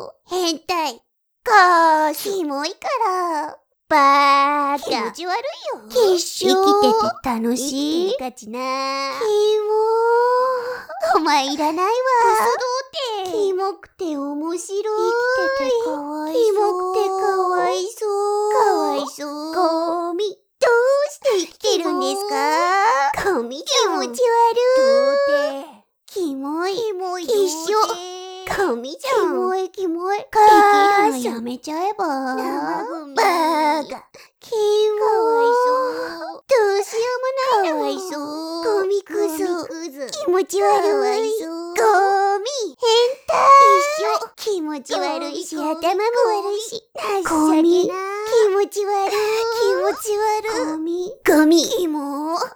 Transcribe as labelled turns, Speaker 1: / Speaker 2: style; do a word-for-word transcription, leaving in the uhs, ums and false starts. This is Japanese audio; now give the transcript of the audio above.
Speaker 1: よ。変態。かーキモいから。バーカ。気持ち悪いよ。きっしょ。生きてて楽しい。生きてるかちな。キモー。お前いらないわ。クソ童貞。キモくて面白い。生きててかわいそう。キモくてかわいそう。かわいそう。ゴミ。どうして生きてるんですか？ゴミじゃん。気持ち悪い。童貞。キモい。キモい。一緒。ゴミじゃん。キモいキモい。かーし。生きるのやめちゃえば。生ゴミ。バーカ。キモー。かわいそう。どうしようもないの。かわいそう。ゴミクズ。ゴミクズ。気持ち悪い。かわいそう。ゴミ。変態。一緒。気持ち悪いし、頭も悪いし。情けな。気持ち悪い。気持ち悪い。ゴミ。ゴミ。キモー。